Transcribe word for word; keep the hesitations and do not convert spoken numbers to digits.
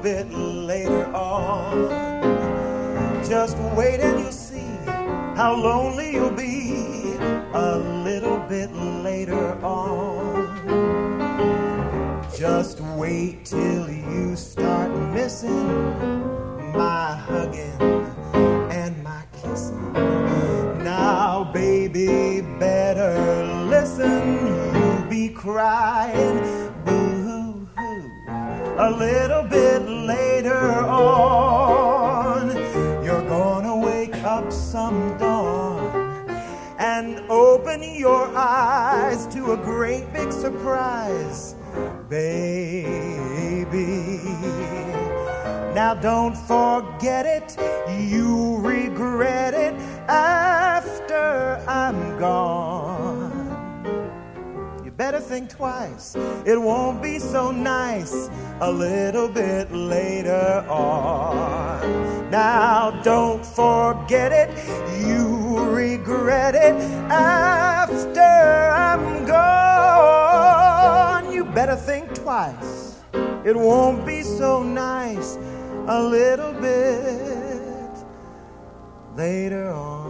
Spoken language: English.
bit later on. Just wait and you'll see how lonely you'll be a little bit later on. Just wait till you start missing my hugging and my kissing. Now, baby, better listen. You'll be crying boo-hoo a little bit later on. You're gonna wake up some dawn and open your eyes to a great big surprise, baby. Now don't forget it, you regret it after I'm gone. You better think twice, it won't be so nice a little bit later on. Now don't forget it, you regret it after I'm gone. You better think twice, it won't be so nice a little bit later on.